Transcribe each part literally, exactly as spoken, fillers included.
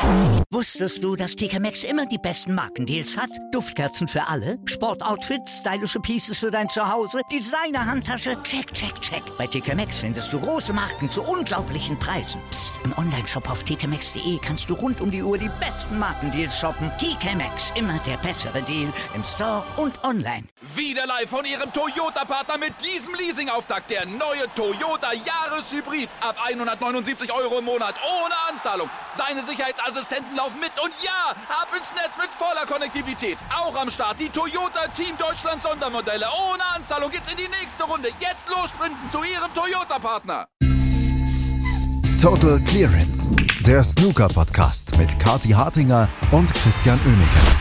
Wusstest du, dass T K Maxx immer die besten Markendeals hat? Duftkerzen für alle, Sportoutfits, stylische Pieces für dein Zuhause, Designer-Handtasche, check, check, check. Bei T K Maxx findest du große Marken zu unglaublichen Preisen. Psst. Im Onlineshop auf t k maxx punkt d e kannst du rund um die Uhr die besten Markendeals shoppen. T K Maxx, immer der bessere Deal im Store und online. Wieder live von Ihrem Toyota-Partner mit diesem Leasing-Auftakt. Der neue Toyota Jahreshybrid. Ab hundertneunundsiebzig Euro im Monat. Ohne Anzahlung. Seine Sicherheitsassistenten laufen mit. Und ja, ab ins Netz mit voller Konnektivität. Auch am Start die Toyota Team Deutschland Sondermodelle. Ohne Anzahlung geht's in die nächste Runde. Jetzt los sprinten zu Ihrem Toyota-Partner. Total Clearance. Der Snooker-Podcast mit Kathi Hartinger und Christian Oemeke.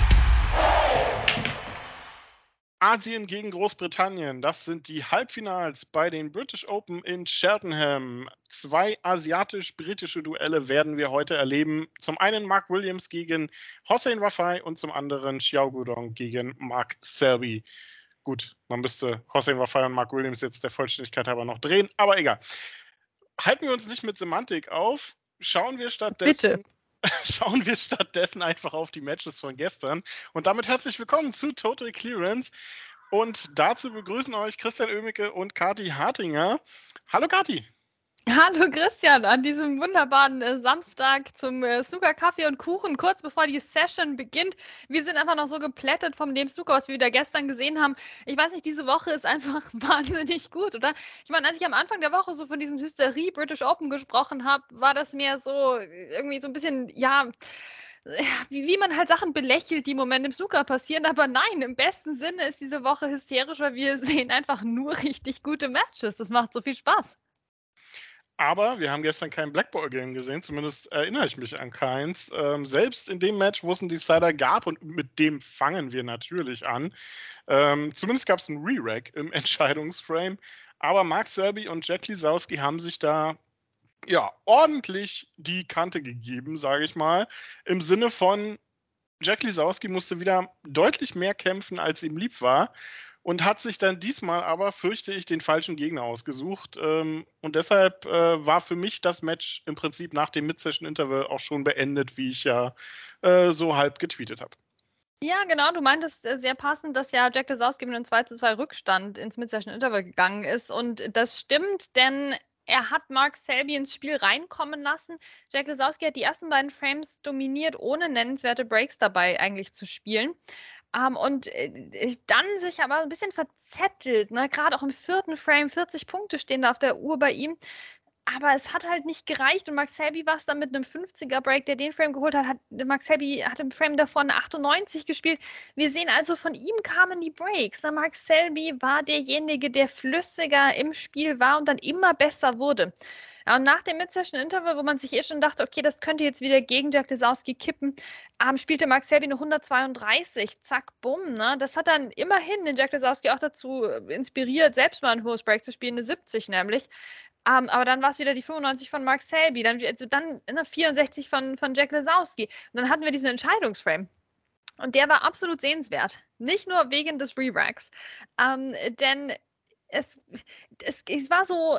Asien gegen Großbritannien, das sind die Halbfinals bei den British Open in Cheltenham. Zwei asiatisch-britische Duelle werden wir heute erleben. Zum einen Mark Williams gegen Hossein Wafai und zum anderen Xiao Guodong gegen Mark Selby. Gut, man müsste Hossein Wafai und Mark Williams jetzt der Vollständigkeit halber noch drehen, aber egal. Halten wir uns nicht mit Semantik auf, schauen wir stattdessen... Bitte. Schauen wir stattdessen einfach auf die Matches von gestern. Und damit herzlich willkommen zu Total Clearance. Und dazu begrüßen euch Christian Oemeke und Kathi Hartinger. Hallo Kathi. Hallo Christian, an diesem wunderbaren äh, Samstag zum äh, Snooker, Kaffee und Kuchen, kurz bevor die Session beginnt. Wir sind einfach noch so geplättet vom dem Snooker, was wir wieder gestern gesehen haben. Ich weiß nicht, diese Woche ist einfach wahnsinnig gut, oder? Ich meine, als ich am Anfang der Woche so von diesen Hysterie British Open gesprochen habe, war das mehr so irgendwie so ein bisschen, ja... Wie, wie man halt Sachen belächelt, die im Moment im Snooker passieren, aber nein, im besten Sinne ist diese Woche hysterisch, weil wir sehen einfach nur richtig gute Matches. Das macht so viel Spaß. Aber wir haben gestern kein Blackball-Game gesehen, zumindest erinnere ich mich an keins. Ähm, selbst in dem Match, wo es einen Decider gab, und mit dem fangen wir natürlich an, ähm, zumindest gab es einen Re-Rack im Entscheidungsframe, aber Mark Selby und Jack Lisowski haben sich da ja ordentlich die Kante gegeben, sage ich mal, im Sinne von Jack Lisowski musste wieder deutlich mehr kämpfen, als ihm lieb war. Und hat sich dann diesmal aber, fürchte ich, den falschen Gegner ausgesucht. Ähm, und deshalb äh, war für mich das Match im Prinzip nach dem Mid-Session-Interval auch schon beendet, wie ich ja äh, so halb getweetet habe. Ja, genau. Du meintest äh, sehr passend, dass ja Jack Lisowski mit einem zwei zu zwei Rückstand ins Mid-Session-Interval gegangen ist. Und das stimmt, denn er hat Mark Selby ins Spiel reinkommen lassen. Jack Lisowski hat die ersten beiden Frames dominiert, ohne nennenswerte Breaks dabei eigentlich zu spielen. Um, und äh, dann sich aber ein bisschen verzettelt, ne? Gerade auch im vierten Frame, vierzig Punkte stehen da auf der Uhr bei ihm. Aber es hat halt nicht gereicht und Mark Selby war es dann mit einem fünfziger Break, der den Frame geholt hat. hat Mark Selby hat im Frame davor eine achtundneunzig gespielt. Wir sehen also, von ihm kamen die Breaks. Mark Selby war derjenige, der flüssiger im Spiel war und dann immer besser wurde. Ja, und nach dem Mid-Session-Interval, wo man sich eh schon dachte, okay, das könnte jetzt wieder gegen Jack Lisowski kippen, ähm, spielte Mark Selby eine hundertzweiunddreißig, zack, bumm, ne? Das hat dann immerhin den Jack Lisowski auch dazu inspiriert, selbst mal ein hohes Break zu spielen, eine siebzig nämlich. Um, aber dann war es wieder die fünfundneunzig von Mark Selby, dann, also dann eine vierundsechzig von, von Jack Lisowski. Und dann hatten wir diesen Entscheidungsframe. Und der war absolut sehenswert. Nicht nur wegen des Re-Racks. Um, denn es, es, es war so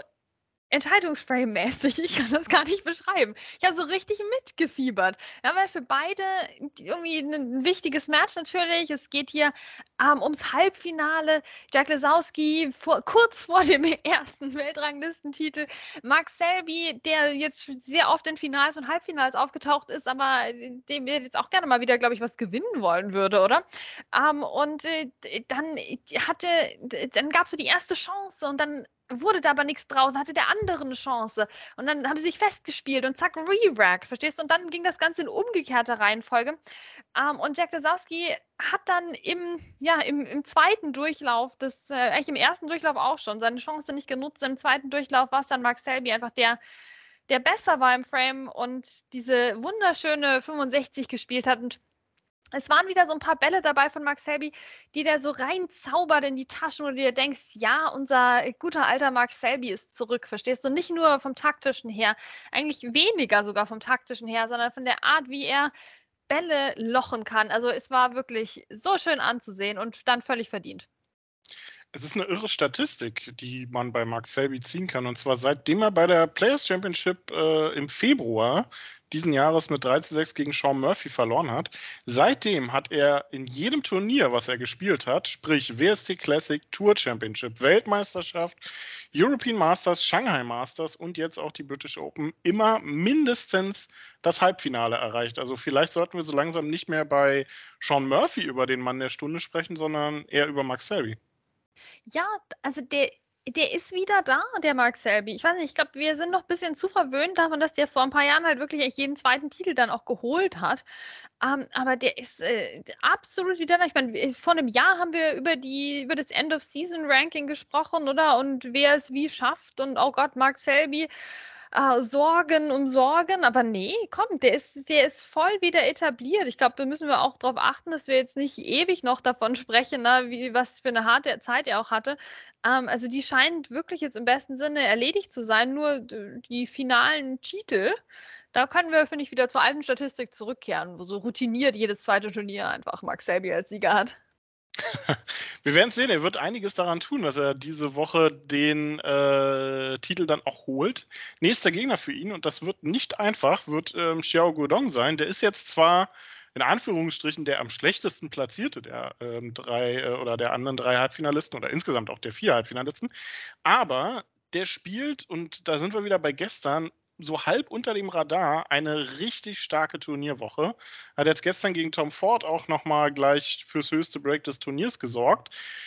Entscheidungsframe-mäßig, ich kann das gar nicht beschreiben. Ich habe so richtig mitgefiebert. Ja, weil für beide irgendwie ein wichtiges Match natürlich. Es geht hier ähm, ums Halbfinale. Jack Lisowski vor, kurz vor dem ersten Weltranglistentitel. Mark Selby, der jetzt sehr oft in Finals und Halbfinals aufgetaucht ist, aber dem jetzt auch gerne mal wieder, glaube ich, was gewinnen wollen würde, oder? Ähm, und äh, dann hatte, dann gab es so die erste Chance und dann wurde da aber nichts draus, hatte der andere eine Chance. Und dann haben sie sich festgespielt und zack, Re-Rack, verstehst du? Und dann ging das Ganze in umgekehrter Reihenfolge. Um, und Jack Lisowski hat dann im, ja, im, im zweiten Durchlauf, das, äh, eigentlich im ersten Durchlauf auch schon, seine Chance nicht genutzt. Im zweiten Durchlauf war es dann Mark Selby einfach der, der besser war im Frame und diese wunderschöne fünfundsechzig gespielt hat. Und es waren wieder so ein paar Bälle dabei von Mark Selby, die der so reinzaubert in die Taschen, wo du dir denkst, ja, unser guter alter Mark Selby ist zurück, verstehst du? Nicht nur vom taktischen her, eigentlich weniger sogar vom taktischen her, sondern von der Art, wie er Bälle lochen kann. Also es war wirklich so schön anzusehen und dann völlig verdient. Es ist eine irre Statistik, die man bei Mark Selby ziehen kann. Und zwar seitdem er bei der Players Championship äh, im Februar diesen Jahres mit drei zu sechs gegen Sean Murphy verloren hat. Seitdem hat er in jedem Turnier, was er gespielt hat, sprich W S T Classic, Tour Championship, Weltmeisterschaft, European Masters, Shanghai Masters und jetzt auch die British Open, immer mindestens das Halbfinale erreicht. Also vielleicht sollten wir so langsam nicht mehr bei Sean Murphy über den Mann der Stunde sprechen, sondern eher über Mark Selby. Ja, also der, der ist wieder da, der Mark Selby. Ich weiß nicht, ich glaube, wir sind noch ein bisschen zu verwöhnt davon, dass der vor ein paar Jahren halt wirklich jeden zweiten Titel dann auch geholt hat. Um, aber der ist äh, absolut wieder da. Ich meine, vor einem Jahr haben wir über die über das End-of-Season-Ranking gesprochen, oder? Und wer es wie schafft und oh Gott, Mark Selby. Uh, Sorgen und Sorgen, aber nee, komm, der ist, der ist voll wieder etabliert. Ich glaube, da müssen wir auch darauf achten, dass wir jetzt nicht ewig noch davon sprechen, ne, wie, was für eine harte Zeit er auch hatte. Um, also die scheint wirklich jetzt im besten Sinne erledigt zu sein, nur die finalen Titel, da können wir, finde ich, wieder zur alten Statistik zurückkehren, wo so routiniert jedes zweite Turnier einfach Mark Selby als Sieger hat. Wir werden es sehen, er wird einiges daran tun, dass er diese Woche den äh, Titel dann auch holt. Nächster Gegner für ihn, und das wird nicht einfach, wird ähm, Xiao Guodong sein. Der ist jetzt zwar in Anführungsstrichen der am schlechtesten platzierte der ähm, drei äh, oder der anderen drei Halbfinalisten oder insgesamt auch der vier Halbfinalisten, aber der spielt, und da sind wir wieder bei gestern, so halb unter dem Radar eine richtig starke Turnierwoche. Hat jetzt gestern gegen Tom Ford auch nochmal gleich fürs höchste Break des Turniers gesorgt.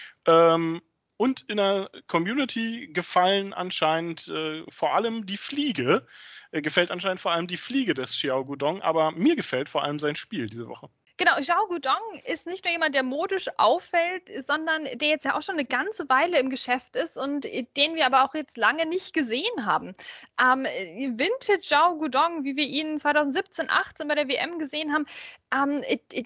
Ähm, und in der Community gefallen anscheinend äh, vor allem die Fliege, äh, gefällt anscheinend vor allem die Fliege des Xiao Guodong, aber mir gefällt vor allem sein Spiel diese Woche. Genau, Xiao Guodong ist nicht nur jemand, der modisch auffällt, sondern der jetzt ja auch schon eine ganze Weile im Geschäft ist und den wir aber auch jetzt lange nicht gesehen haben. Ähm, Vintage Xiao Guodong, wie wir ihn zwanzig siebzehn, achtzehn bei der W M gesehen haben, ähm,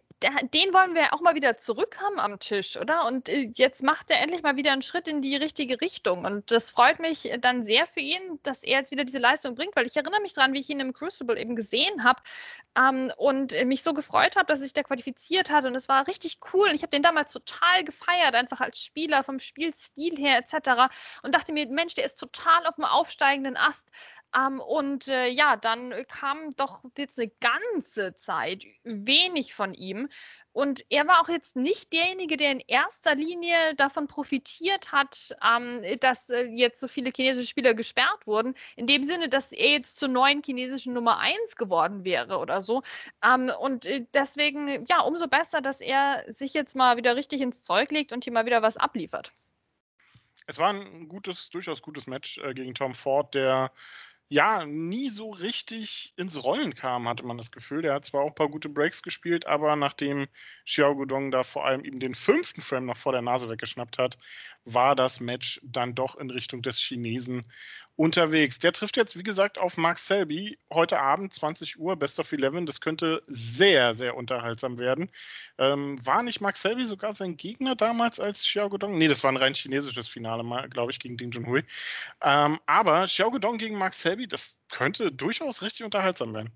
den wollen wir auch mal wieder zurück haben am Tisch, oder? Und jetzt macht er endlich mal wieder einen Schritt in die richtige Richtung. Und das freut mich dann sehr für ihn, dass er jetzt wieder diese Leistung bringt, weil ich erinnere mich dran, wie ich ihn im Crucible eben gesehen habe ähm, und mich so gefreut habe, dass sich der qualifiziert hat. Und es war richtig cool. Und ich habe den damals total gefeiert, einfach als Spieler, vom Spielstil her et cetera. Und dachte mir, Mensch, der ist total auf dem aufsteigenden Ast. Um, und äh, ja, dann kam doch jetzt eine ganze Zeit wenig von ihm. Und er war auch jetzt nicht derjenige, der in erster Linie davon profitiert hat, ähm, dass äh, jetzt so viele chinesische Spieler gesperrt wurden. In dem Sinne, dass er jetzt zur neuen chinesischen Nummer eins geworden wäre oder so. Ähm, und äh, deswegen, ja, umso besser, dass er sich jetzt mal wieder richtig ins Zeug legt und hier mal wieder was abliefert. Es war ein gutes, durchaus gutes Match äh, gegen Tom Ford, der ja nie so richtig ins Rollen kam, hatte man das Gefühl. Der hat zwar auch ein paar gute Breaks gespielt, aber nachdem Xiao Guodong da vor allem eben den fünften Frame noch vor der Nase weggeschnappt hat, war das Match dann doch in Richtung des Chinesen unterwegs. Der trifft jetzt, wie gesagt, auf Mark Selby heute Abend, zwanzig Uhr, Best of elf. Das könnte sehr, sehr unterhaltsam werden. Ähm, war nicht Mark Selby sogar sein Gegner damals als Xiao Guodong? Nee, das war ein rein chinesisches Finale, glaube ich, gegen Ding Junhui. Ähm, aber Xiao Guodong gegen Mark Selby, das könnte durchaus richtig unterhaltsam werden.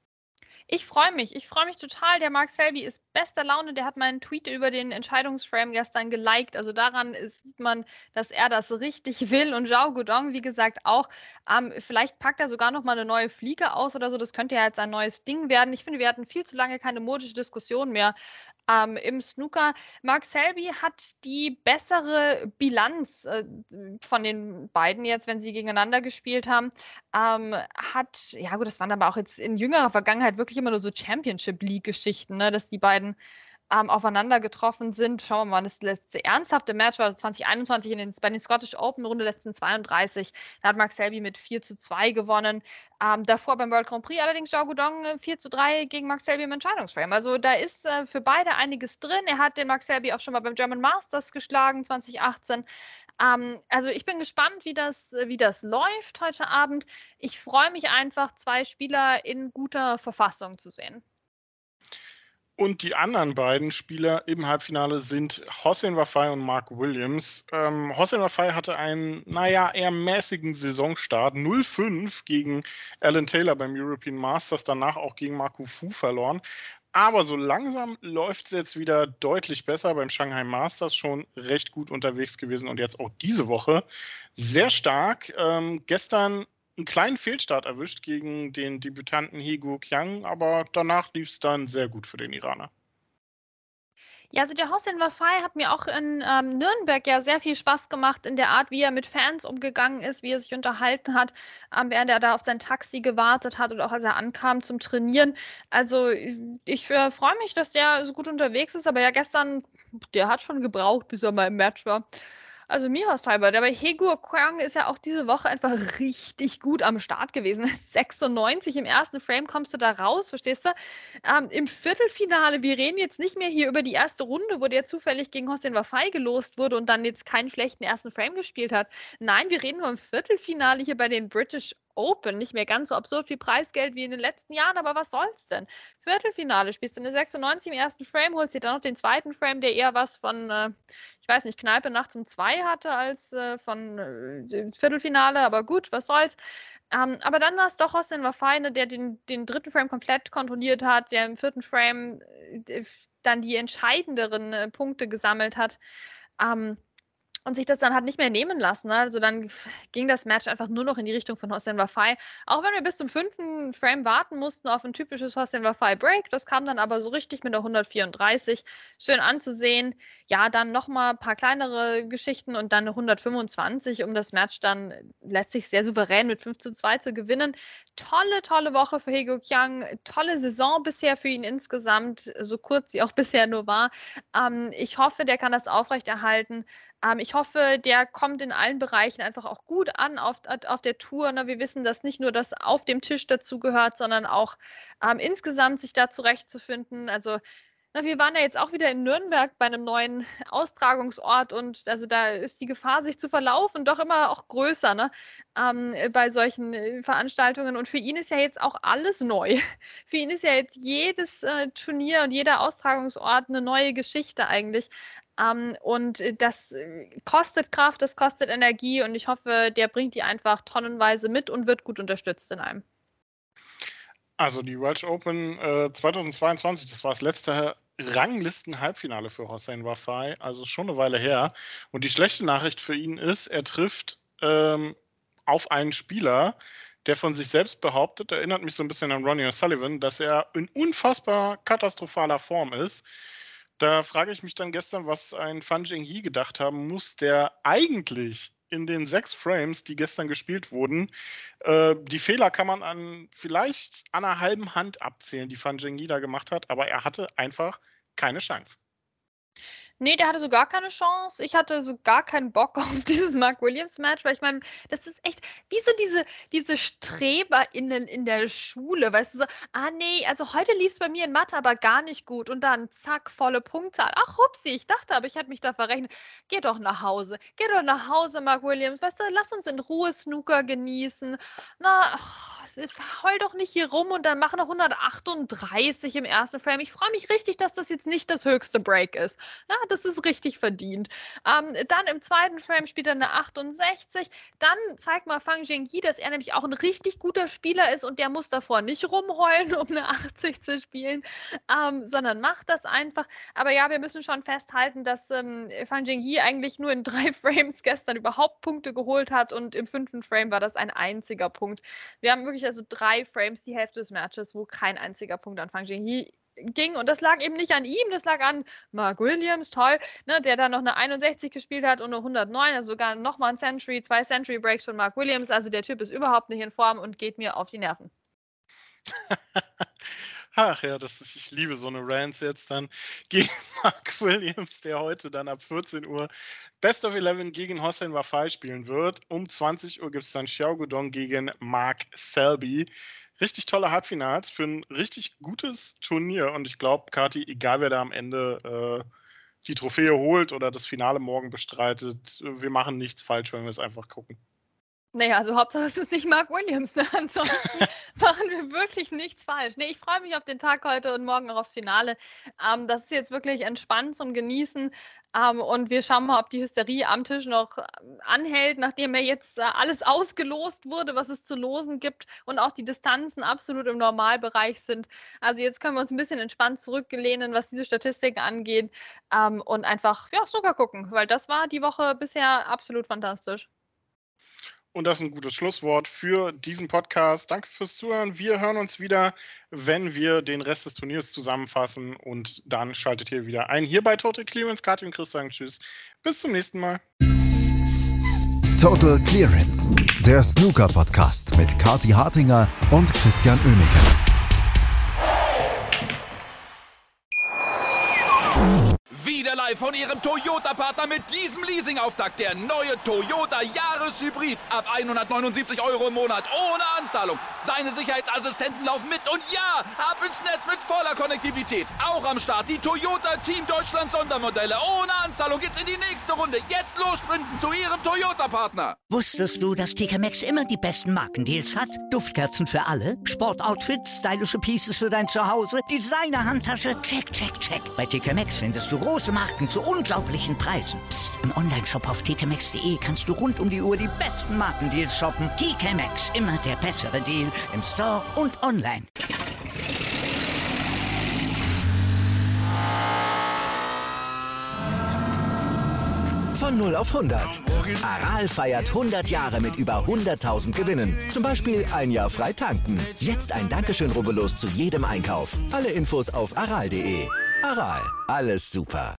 Ich freue mich, ich freue mich total. Der Mark Selby ist bester Laune. Der hat meinen Tweet über den Entscheidungsframe gestern geliked. Also daran sieht man, dass er das richtig will. Und Xiao Guodong, wie gesagt, auch. Ähm, vielleicht packt er sogar noch mal eine neue Fliege aus oder so. Das könnte ja jetzt ein neues Ding werden. Ich finde, wir hatten viel zu lange keine modische Diskussion mehr ähm, im Snooker. Mark Selby hat die bessere Bilanz äh, von den beiden jetzt, wenn sie gegeneinander gespielt haben. Ähm, hat, ja gut, das waren aber auch jetzt in jüngerer Vergangenheit wirklich immer nur so Championship-League-Geschichten, ne, dass die beiden ähm, aufeinander getroffen sind. Schauen wir mal, das letzte ernsthafte Match war zwanzig einundzwanzig in den, bei den Scottish Open, Runde letzten zweiunddreißig. Da hat Mark Selby mit vier zu zwei gewonnen. Ähm, davor beim World Grand Prix allerdings Xiao Guodong vier zu drei gegen Mark Selby im Entscheidungsframe. Also da ist äh, für beide einiges drin. Er hat den Mark Selby auch schon mal beim German Masters geschlagen, zwanzig achtzehn. Ähm, also ich bin gespannt, wie das, wie das läuft heute Abend. Ich freue mich einfach, zwei Spieler in guter Verfassung zu sehen. Und die anderen beiden Spieler im Halbfinale sind Hossein Wafai und Mark Williams. Ähm, Hossein Wafai hatte einen, naja, eher mäßigen Saisonstart. null fünf gegen Alan Taylor beim European Masters, danach auch gegen Marco Fu verloren. Aber so langsam läuft es jetzt wieder deutlich besser. Beim Shanghai Masters schon recht gut unterwegs gewesen und jetzt auch diese Woche sehr stark. Ähm, gestern einen kleinen Fehlstart erwischt gegen den Debütanten Hee-Guo Kyang, aber danach lief es dann sehr gut für den Iraner. Ja, also der Hossein Wafai hat mir auch in ähm, Nürnberg ja sehr viel Spaß gemacht in der Art, wie er mit Fans umgegangen ist, wie er sich unterhalten hat, ähm, während er da auf sein Taxi gewartet hat und auch als er ankam zum Trainieren. Also ich äh, freue mich, dass der so gut unterwegs ist, aber ja gestern, der hat schon gebraucht, bis er mal im Match war. Also mir halber, aber Hee-Guo Kyang ist ja auch diese Woche einfach richtig gut am Start gewesen. sechsundneunzig im ersten Frame kommst du da raus, verstehst du? Ähm, Im Viertelfinale, wir reden jetzt nicht mehr hier über die erste Runde, wo der zufällig gegen Hossein Wafai gelost wurde und dann jetzt keinen schlechten ersten Frame gespielt hat. Nein, wir reden nur im Viertelfinale hier bei den British Open. Nicht mehr ganz so absurd viel Preisgeld wie in den letzten Jahren, aber was soll's denn? Viertelfinale, spielst du eine sechsundneunzig im ersten Frame, holst dir dann noch den zweiten Frame, der eher was von, äh, ich weiß nicht, Kneipe nachts um zwei hatte als äh, von äh, Viertelfinale, aber gut, was soll's. Ähm, aber dann war es doch Hossein Wafai, ne, der den, den dritten Frame komplett kontrolliert hat, der im vierten Frame äh, dann die entscheidenderen äh, Punkte gesammelt hat. Ähm, Und sich das dann hat nicht mehr nehmen lassen. Ne? Also dann ging das Match einfach nur noch in die Richtung von Hossein Wafai. Auch wenn wir bis zum fünften Frame warten mussten auf ein typisches Hossein Wafai Break. Das kam dann aber so richtig mit der hundertvierunddreißig. Schön anzusehen. Ja, dann nochmal ein paar kleinere Geschichten und dann eine hundertfünfundzwanzig, um das Match dann letztlich sehr souverän mit fünf zu zwei zu gewinnen. Tolle, tolle Woche für Hee-Guo Kyang. Tolle Saison bisher für ihn insgesamt, so kurz sie auch bisher nur war. Ähm, ich hoffe, der kann das aufrechterhalten. Ähm, ich hoffe, der kommt in allen Bereichen einfach auch gut an auf, auf der Tour. Ne? Wir wissen, dass nicht nur das auf dem Tisch dazugehört, sondern auch ähm, insgesamt sich da zurechtzufinden. Also na, wir waren ja jetzt auch wieder in Nürnberg bei einem neuen Austragungsort und also da ist die Gefahr, sich zu verlaufen, doch immer auch größer, ne? Ähm, bei solchen äh, Veranstaltungen. Und für ihn ist ja jetzt auch alles neu. Für ihn ist ja jetzt jedes äh, Turnier und jeder Austragungsort eine neue Geschichte eigentlich. Um, und das kostet Kraft, das kostet Energie und ich hoffe, der bringt die einfach tonnenweise mit und wird gut unterstützt in einem. Also die Welsh Open äh, zweitausendzweiundzwanzig, das war das letzte Ranglisten-Halbfinale für Hossein Wafai, also schon eine Weile her. Und die schlechte Nachricht für ihn ist, er trifft ähm, auf einen Spieler, der von sich selbst behauptet, erinnert mich so ein bisschen an Ronnie O'Sullivan, dass er in unfassbar katastrophaler Form ist. Da frage ich mich dann gestern, was ein Fan Zhengyi gedacht haben muss, der eigentlich in den sechs Frames, die gestern gespielt wurden, äh, die Fehler kann man an vielleicht an einer halben Hand abzählen, die Fan Zhengyi da gemacht hat, aber er hatte einfach keine Chance. Nee, der hatte so gar keine Chance. Ich hatte so gar keinen Bock auf dieses Mark Williams-Match, weil ich meine, das ist echt wie so diese, diese StreberInnen in der Schule, weißt du, so, ah nee, also heute lief es bei mir in Mathe aber gar nicht gut und dann zack, volle Punktzahl. Ach, hupsi, ich dachte aber, ich hätte mich da verrechnet. Geh doch nach Hause, geh doch nach Hause, Mark Williams, weißt du, lass uns in Ruhe Snooker genießen. Na, ach, heul doch nicht hier rum und dann mach eine hundertachtunddreißig im ersten Frame. Ich freue mich richtig, dass das jetzt nicht das höchste Break ist. Ja, das ist richtig verdient. Ähm, dann im zweiten Frame spielt er eine achtundsechzig. Dann zeigt mal Fan Zhengyi, dass er nämlich auch ein richtig guter Spieler ist und der muss davor nicht rumheulen, um eine achtzig zu spielen, ähm, sondern macht das einfach. Aber ja, wir müssen schon festhalten, dass ähm, Fan Zhengyi eigentlich nur in drei Frames gestern überhaupt Punkte geholt hat und im fünften Frame war das ein einziger Punkt. Wir haben wirklich also drei Frames, die Hälfte des Matches, wo kein einziger Punkt an Fan Zhengyi ging und das lag eben nicht an ihm, das lag an Mark Williams, toll, ne, der dann noch eine einundsechzig gespielt hat und eine hundertneun, also sogar nochmal ein Century, zwei Century Breaks von Mark Williams, also der Typ ist überhaupt nicht in Form und geht mir auf die Nerven. Ach ja, das, ich liebe so eine Rants jetzt dann gegen Mark Williams, der heute dann ab vierzehn Uhr Best of elf gegen Hossein Wafai spielen wird. Um zwanzig Uhr gibt es dann Xiao Guodong gegen Mark Selby. Richtig tolle Halbfinals für ein richtig gutes Turnier und ich glaube, Kathi, egal wer da am Ende äh, die Trophäe holt oder das Finale morgen bestreitet, wir machen nichts falsch, wenn wir es einfach gucken. Naja, also Hauptsache es ist nicht Mark Williams, ne? Ansonsten machen wir wirklich nichts falsch. Nee, ich freue mich auf den Tag heute und morgen auch aufs Finale. Ähm, das ist jetzt wirklich entspannt zum Genießen ähm, und wir schauen mal, ob die Hysterie am Tisch noch anhält, nachdem ja jetzt äh, alles ausgelost wurde, was es zu losen gibt und auch die Distanzen absolut im Normalbereich sind. Also jetzt können wir uns ein bisschen entspannt zurücklehnen, was diese Statistiken angeht ähm, und einfach ja, Snooker gucken, weil das war die Woche bisher absolut fantastisch. Und das ist ein gutes Schlusswort für diesen Podcast. Danke fürs Zuhören. Wir hören uns wieder, wenn wir den Rest des Turniers zusammenfassen. Und dann schaltet ihr wieder ein. Hier bei Total Clearance. Kathi und Chris sagen Tschüss. Bis zum nächsten Mal. Total Clearance, der Snooker-Podcast mit Kathi Hartinger und Christian Oemeke. Wieder live von Ihrem Toyota-Partner mit diesem Leasing-Auftakt. Der neue Toyota Jahreshybrid. Ab hundertneunundsiebzig Euro im Monat. Ohne Anzahlung. Seine Sicherheitsassistenten laufen mit. Und ja, ab ins Netz mit voller Konnektivität. Auch am Start die Toyota Team Deutschland Sondermodelle. Ohne Anzahlung geht's in die nächste Runde. Jetzt los sprinten zu Ihrem Toyota-Partner. Wusstest du, dass T K Maxx immer die besten Markendeals hat? Duftkerzen für alle, Sportoutfits, stylische Pieces für dein Zuhause, Designer-Handtasche, check, check, check. Bei T K Maxx findest du große Marken zu unglaublichen Preisen. Psst. Im Onlineshop auf t k maxx punkt d e kannst du rund um die Uhr die besten Markendeals shoppen. T K Maxx, immer der bessere Deal im Store und online. Von null auf hundert. Aral feiert hundert Jahre mit über hunderttausend Gewinnen. Zum Beispiel ein Jahr frei tanken. Jetzt ein Dankeschön, rubbellos zu jedem Einkauf. Alle Infos auf aral punkt d e. Aral, alles super.